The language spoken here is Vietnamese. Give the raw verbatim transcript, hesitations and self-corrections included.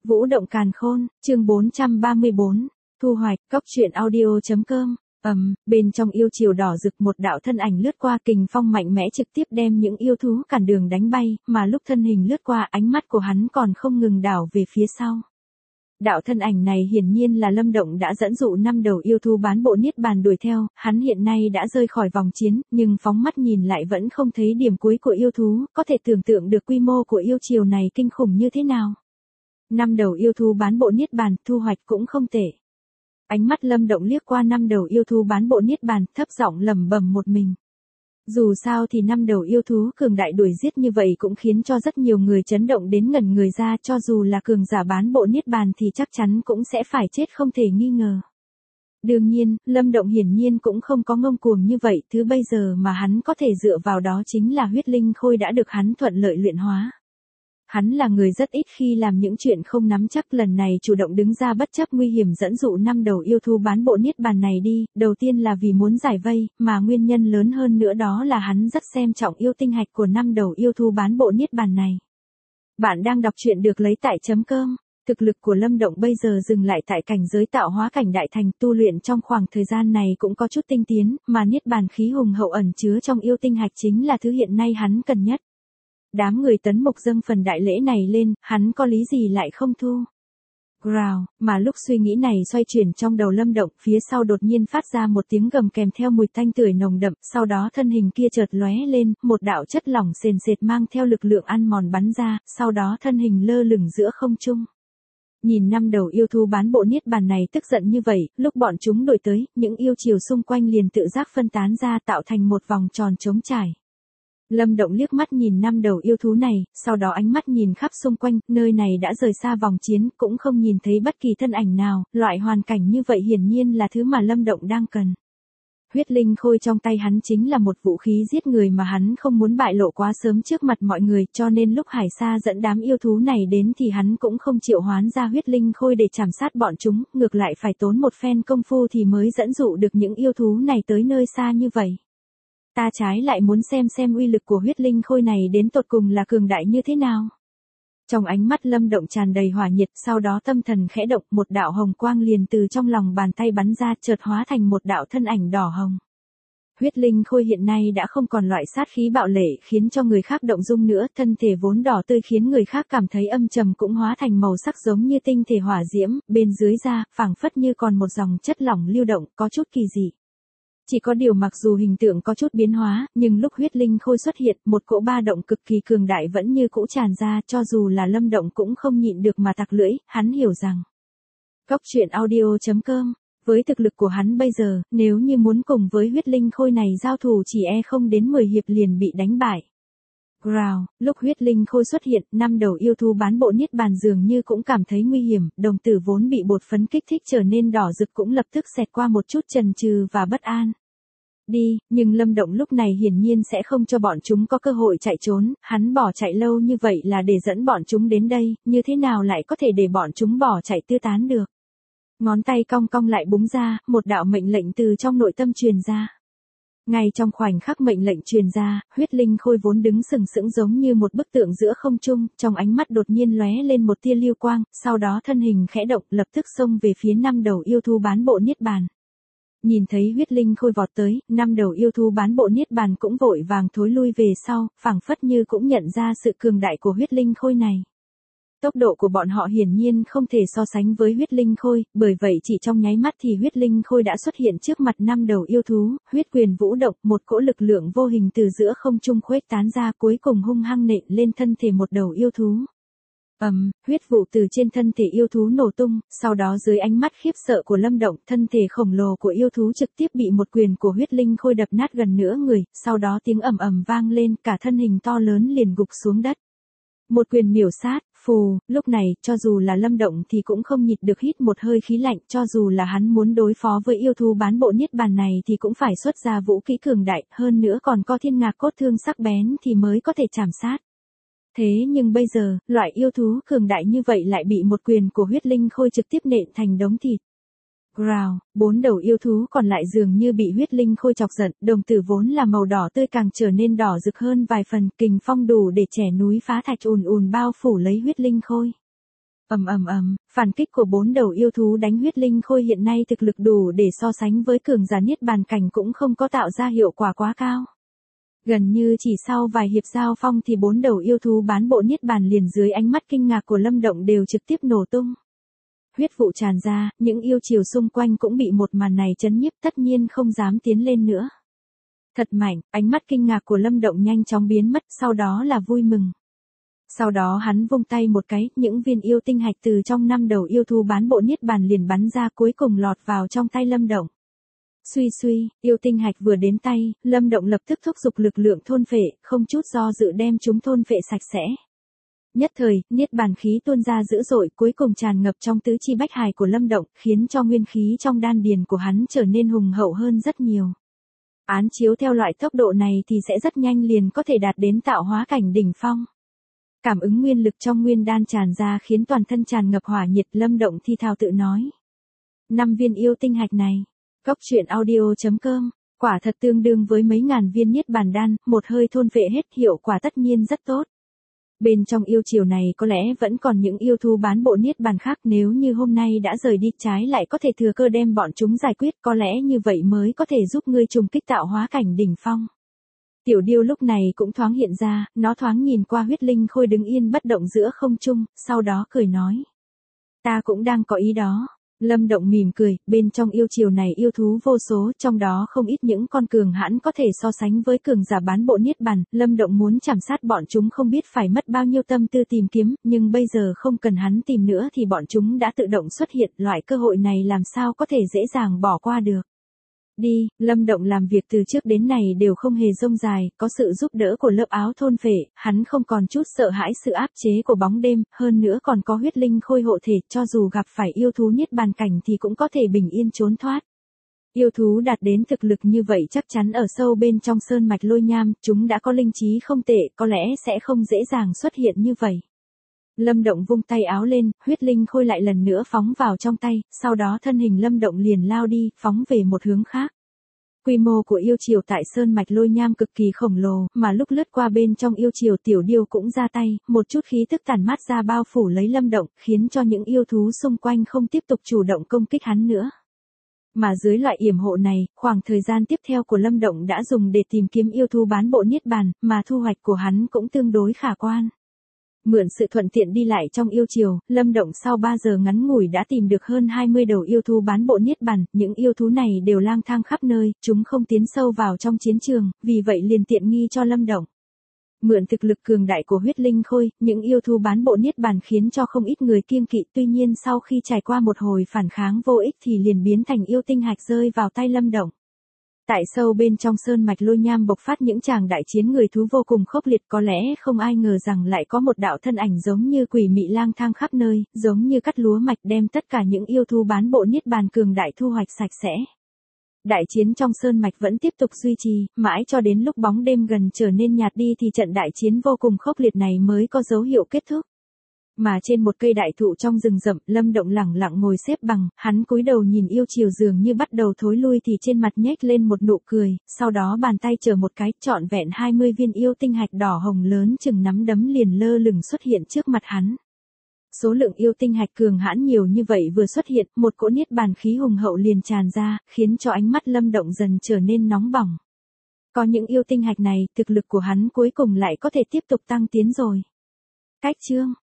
Vũ động càn khôn, chương bốn trăm ba mươi bốn, thu hoạch, cóc truyện audio.com, ầm, bên trong yêu chiều đỏ rực một đạo thân ảnh lướt qua, kình phong mạnh mẽ trực tiếp đem những yêu thú cản đường đánh bay, mà lúc thân hình lướt qua ánh mắt của hắn còn không ngừng đảo về phía sau. Đạo thân ảnh này hiển nhiên là Lâm Động đã dẫn dụ năm đầu yêu thú bán bộ niết bàn đuổi theo, hắn hiện nay đã rơi khỏi vòng chiến, nhưng phóng mắt nhìn lại vẫn không thấy điểm cuối của yêu thú, có thể tưởng tượng được quy mô của yêu chiều này kinh khủng như thế nào. Năm đầu yêu thú bán bộ niết bàn, thu hoạch cũng không tệ. Ánh mắt Lâm Động liếc qua năm đầu yêu thú bán bộ niết bàn, thấp giọng lẩm bẩm một mình. Dù sao thì năm đầu yêu thú cường đại đuổi giết như vậy cũng khiến cho rất nhiều người chấn động đến ngẩn người ra, cho dù là cường giả bán bộ niết bàn thì chắc chắn cũng sẽ phải chết không thể nghi ngờ. Đương nhiên, Lâm Động hiển nhiên cũng không có ngông cuồng như vậy, thứ bây giờ mà hắn có thể dựa vào đó chính là huyết linh khôi đã được hắn thuận lợi luyện hóa. Hắn là người rất ít khi làm những chuyện không nắm chắc, lần này chủ động đứng ra bất chấp nguy hiểm dẫn dụ năm đầu yêu thú bán bộ niết bàn này đi, đầu tiên là vì muốn giải vây, mà nguyên nhân lớn hơn nữa đó là hắn rất xem trọng yêu tinh hạch của năm đầu yêu thú bán bộ niết bàn này. Bạn đang đọc truyện được lấy tại chấm cơm. Thực lực của Lâm Động bây giờ dừng lại tại cảnh giới tạo hóa cảnh đại thành, tu luyện trong khoảng thời gian này cũng có chút tinh tiến, mà niết bàn khí hùng hậu ẩn chứa trong yêu tinh hạch chính là thứ hiện nay hắn cần nhất. Đám người Tấn Mục dâng phần đại lễ này lên, hắn có lý gì lại không thu. Growl, mà lúc suy nghĩ này xoay chuyển trong đầu Lâm Động, phía sau đột nhiên phát ra một tiếng gầm kèm theo mùi tanh tưởi nồng đậm, sau đó thân hình kia chợt lóe lên, một đạo chất lỏng sền sệt mang theo lực lượng ăn mòn bắn ra, sau đó thân hình lơ lửng giữa không trung. Nhìn năm đầu yêu thú bán bộ niết bàn này tức giận như vậy, lúc bọn chúng đuổi tới, những yêu chiều xung quanh liền tự giác phân tán ra tạo thành một vòng tròn trống trải. Lâm Động liếc mắt nhìn năm đầu yêu thú này, sau đó ánh mắt nhìn khắp xung quanh, nơi này đã rời xa vòng chiến, cũng không nhìn thấy bất kỳ thân ảnh nào, loại hoàn cảnh như vậy hiển nhiên là thứ mà Lâm Động đang cần. Huyết linh khôi trong tay hắn chính là một vũ khí giết người mà hắn không muốn bại lộ quá sớm trước mặt mọi người, cho nên lúc Hải Sa dẫn đám yêu thú này đến thì hắn cũng không triệu hoán ra huyết linh khôi để chảm sát bọn chúng, ngược lại phải tốn một phen công phu thì mới dẫn dụ được những yêu thú này tới nơi xa như vậy. Ta trái lại muốn xem xem uy lực của huyết linh khôi này đến tột cùng là cường đại như thế nào. Trong ánh mắt Lâm Động tràn đầy hỏa nhiệt, sau đó tâm thần khẽ động, một đạo hồng quang liền từ trong lòng bàn tay bắn ra, chợt hóa thành một đạo thân ảnh đỏ hồng. Huyết linh khôi hiện nay đã không còn loại sát khí bạo lệ khiến cho người khác động dung nữa, thân thể vốn đỏ tươi khiến người khác cảm thấy âm trầm cũng hóa thành màu sắc giống như tinh thể hỏa diễm, bên dưới da, phảng phất như còn một dòng chất lỏng lưu động, có chút kỳ dị. Chỉ có điều mặc dù hình tượng có chút biến hóa, nhưng lúc huyết linh khôi xuất hiện, một cỗ ba động cực kỳ cường đại vẫn như cũ tràn ra, cho dù là Lâm Động cũng không nhịn được mà tặc lưỡi, hắn hiểu rằng. Cóc truyện audio.com, với thực lực của hắn bây giờ, nếu như muốn cùng với huyết linh khôi này giao thủ chỉ e không đến mười hiệp liền bị đánh bại. Growl, lúc huyết linh khôi xuất hiện, năm đầu yêu thú bán bộ niết bàn dường như cũng cảm thấy nguy hiểm, đồng tử vốn bị bột phấn kích thích trở nên đỏ rực cũng lập tức xẹt qua một chút chần chừ và bất an. Đi, nhưng Lâm Động lúc này hiển nhiên sẽ không cho bọn chúng có cơ hội chạy trốn, hắn bỏ chạy lâu như vậy là để dẫn bọn chúng đến đây, như thế nào lại có thể để bọn chúng bỏ chạy tứ tán được. Ngón tay cong cong lại búng ra, một đạo mệnh lệnh từ trong nội tâm truyền ra. Ngay trong khoảnh khắc mệnh lệnh truyền ra, huyết linh khôi vốn đứng sừng sững giống như một bức tượng giữa không trung, trong ánh mắt đột nhiên lóe lên một tia lưu quang, sau đó thân hình khẽ động, lập tức xông về phía năm đầu yêu thú bán bộ niết bàn. Nhìn thấy huyết linh khôi vọt tới, năm đầu yêu thú bán bộ niết bàn cũng vội vàng thối lui về sau, phảng phất như cũng nhận ra sự cường đại của huyết linh khôi này. Tốc độ của bọn họ hiển nhiên không thể so sánh với huyết linh khôi, bởi vậy chỉ trong nháy mắt thì huyết linh khôi đã xuất hiện trước mặt năm đầu yêu thú, huyết quyền vũ động, một cỗ lực lượng vô hình từ giữa không trung khuếch tán ra cuối cùng hung hăng nện lên thân thể một đầu yêu thú. Ầm, um, huyết vụ từ trên thân thể yêu thú nổ tung, sau đó dưới ánh mắt khiếp sợ của Lâm Động, thân thể khổng lồ của yêu thú trực tiếp bị một quyền của huyết linh khôi đập nát gần nửa người, sau đó tiếng ầm ầm vang lên, cả thân hình to lớn liền gục xuống đất. Một quyền miểu sát, phù, lúc này, cho dù là Lâm Động thì cũng không nhịn được hít một hơi khí lạnh, cho dù là hắn muốn đối phó với yêu thú bán bộ niết bàn này thì cũng phải xuất ra vũ khí cường đại, hơn nữa còn có thiên ngạc cốt thương sắc bén thì mới có thể chảm sát. Thế nhưng bây giờ, loại yêu thú cường đại như vậy lại bị một quyền của huyết linh khôi trực tiếp nện thành đống thịt. Growl, bốn đầu yêu thú còn lại dường như bị huyết linh khôi chọc giận, đồng tử vốn là màu đỏ tươi càng trở nên đỏ rực hơn vài phần, kình phong đủ để chẻ núi phá thạch ùn ùn bao phủ lấy huyết linh khôi. Ầm ầm ầm, phản kích của bốn đầu yêu thú đánh huyết linh khôi hiện nay thực lực đủ để so sánh với cường giả niết bàn cảnh cũng không có tạo ra hiệu quả quá cao. Gần như chỉ sau vài hiệp giao phong thì bốn đầu yêu thú bán bộ niết bàn liền dưới ánh mắt kinh ngạc của Lâm Động đều trực tiếp nổ tung. Huyết vụ tràn ra, những yêu chiều xung quanh cũng bị một màn này chấn nhiếp, tất nhiên không dám tiến lên nữa. Thật mạnh, ánh mắt kinh ngạc của Lâm Động nhanh chóng biến mất, sau đó là vui mừng. Sau đó hắn vung tay một cái, những viên yêu tinh hạch từ trong năm đầu yêu thú bán bộ niết bàn liền bắn ra cuối cùng lọt vào trong tay Lâm Động. Suy suy, yêu tinh hạch vừa đến tay, Lâm Động lập tức thúc giục lực lượng thôn phệ, không chút do dự đem chúng thôn phệ sạch sẽ. Nhất thời, niết bàn khí tuôn ra dữ dội, cuối cùng tràn ngập trong tứ chi bách hài của Lâm Động, khiến cho nguyên khí trong đan điền của hắn trở nên hùng hậu hơn rất nhiều. Án chiếu theo loại tốc độ này thì sẽ rất nhanh liền có thể đạt đến tạo hóa cảnh đỉnh phong. Cảm ứng nguyên lực trong nguyên đan tràn ra khiến toàn thân tràn ngập hỏa nhiệt, Lâm Động thi thào tự nói. Năm viên yêu tinh hạch này, Cốc truyện audio chấm com, quả thật tương đương với mấy ngàn viên niết bàn đan, một hơi thôn phệ hết, hiệu quả tất nhiên rất tốt. Bên trong yêu chiều này có lẽ vẫn còn những yêu thú bán bộ niết bàn khác, nếu như hôm nay đã rời đi trái lại có thể thừa cơ đem bọn chúng giải quyết, có lẽ như vậy mới có thể giúp ngươi trùng kích tạo hóa cảnh đỉnh phong. Tiểu điêu lúc này cũng thoáng hiện ra, nó thoáng nhìn qua huyết linh khôi đứng yên bất động giữa không trung, sau đó cười nói. Ta cũng đang có ý đó. Lâm Động mỉm cười, bên trong yêu chiều này yêu thú vô số, trong đó không ít những con cường hãn có thể so sánh với cường giả bán bộ niết bàn, Lâm Động muốn chảm sát bọn chúng không biết phải mất bao nhiêu tâm tư tìm kiếm, nhưng bây giờ không cần hắn tìm nữa thì bọn chúng đã tự động xuất hiện, loại cơ hội này làm sao có thể dễ dàng bỏ qua được. Đi, Lâm Động làm việc từ trước đến nay đều không hề rông dài, có sự giúp đỡ của lớp áo thôn phệ, hắn không còn chút sợ hãi sự áp chế của bóng đêm, hơn nữa còn có huyết linh khôi hộ thể, cho dù gặp phải yêu thú niết bàn cảnh thì cũng có thể bình yên trốn thoát. Yêu thú đạt đến thực lực như vậy chắc chắn ở sâu bên trong sơn mạch Lôi Nham, chúng đã có linh trí không tệ, có lẽ sẽ không dễ dàng xuất hiện như vậy. Lâm Động vung tay áo lên, huyết linh khôi lại lần nữa phóng vào trong tay, sau đó thân hình Lâm Động liền lao đi, phóng về một hướng khác. Quy mô của yêu triều tại sơn mạch Lôi Nham cực kỳ khổng lồ, mà lúc lướt qua bên trong yêu triều tiểu điêu cũng ra tay, một chút khí tức tản mát ra bao phủ lấy Lâm Động, khiến cho những yêu thú xung quanh không tiếp tục chủ động công kích hắn nữa. Mà dưới loại yểm hộ này, khoảng thời gian tiếp theo của Lâm Động đã dùng để tìm kiếm yêu thú bán bộ niết bàn, mà thu hoạch của hắn cũng tương đối khả quan. Mượn sự thuận tiện đi lại trong yêu triều, Lâm Động sau ba giờ ngắn ngủi đã tìm được hơn hai mươi đầu yêu thú bán bộ niết bàn, những yêu thú này đều lang thang khắp nơi, chúng không tiến sâu vào trong chiến trường, vì vậy liền tiện nghi cho Lâm Động. Mượn thực lực cường đại của huyết linh khôi, những yêu thú bán bộ niết bàn khiến cho không ít người kiêng kỵ, tuy nhiên sau khi trải qua một hồi phản kháng vô ích thì liền biến thành yêu tinh hạch rơi vào tay Lâm Động. Tại sâu bên trong sơn mạch Lôi Nham bộc phát những tràng đại chiến người thú vô cùng khốc liệt, có lẽ không ai ngờ rằng lại có một đạo thân ảnh giống như quỷ mị lang thang khắp nơi, giống như cắt lúa mạch đem tất cả những yêu thú bán bộ niết bàn cường đại thu hoạch sạch sẽ. Đại chiến trong sơn mạch vẫn tiếp tục duy trì, mãi cho đến lúc bóng đêm gần trở nên nhạt đi thì trận đại chiến vô cùng khốc liệt này mới có dấu hiệu kết thúc. Mà trên một cây đại thụ trong rừng rậm, Lâm Động lẳng lặng ngồi xếp bằng, hắn cúi đầu nhìn yêu chiều dường như bắt đầu thối lui thì trên mặt nhếch lên một nụ cười, sau đó bàn tay chở một cái, trọn vẹn hai mươi viên yêu tinh hạch đỏ hồng lớn chừng nắm đấm liền lơ lửng xuất hiện trước mặt hắn. Số lượng yêu tinh hạch cường hãn nhiều như vậy vừa xuất hiện, một cỗ niết bàn khí hùng hậu liền tràn ra, khiến cho ánh mắt Lâm Động dần trở nên nóng bỏng. Có những yêu tinh hạch này, thực lực của hắn cuối cùng lại có thể tiếp tục tăng tiến rồi. Cách chương